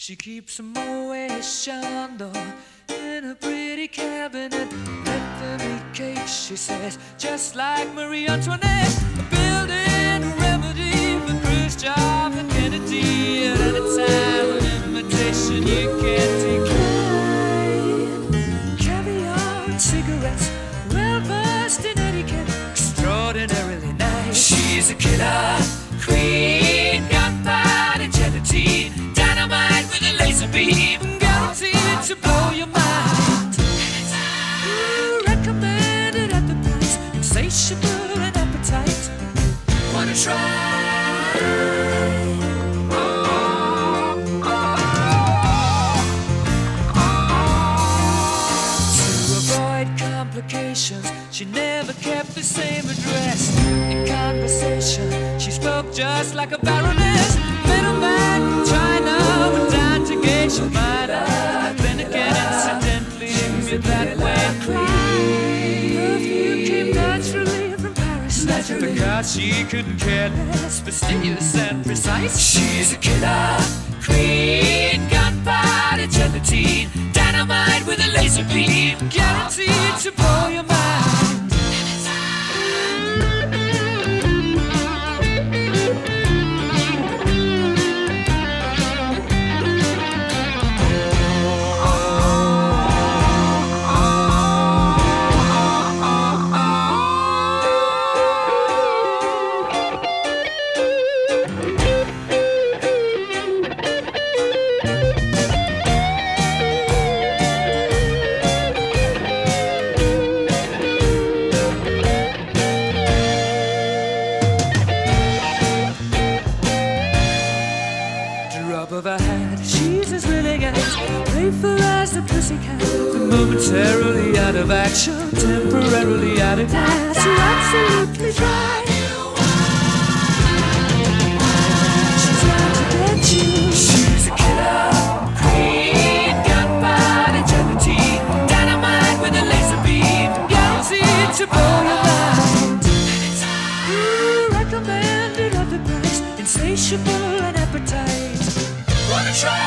She keeps a Moet Chandon in a pretty cabinet. Bethany cake, she says, just like Marie Antoinette. Building a remedy for Khrushchev and Kennedy. At any time, an invitation you can't decline. Caviar and cigarettes, well versed in etiquette, extraordinarily nice. She's a killer queen, gunpowder, gelatine, dynamite with a laser beam, guaranteed to blow your mind. Recommended at the price, insatiable and appetite. Wanna try? To avoid complications, she never kept the same address. In conversation, she spoke just like a baroness. Middleman from China, but down to Geisha Minor. Then again, incidentally, me that way. Perfume came naturally from Paris, because she couldn't care less, fastidious and precise. She's a killer queen, gunpowder, gelatine, dynamite with a laser beam, guaranteed to blow your mind. Of her hat, she's as willing as playful as the pussycat. Momentarily out of action, temporarily out of gas. You're absolutely dry. She's out to get you. She's a killer queen, gunpowder, gelatine, dynamite with a laser beam, guaranteed to blow your mind. Recommended at the price, insatiable and appetite. Wanna try?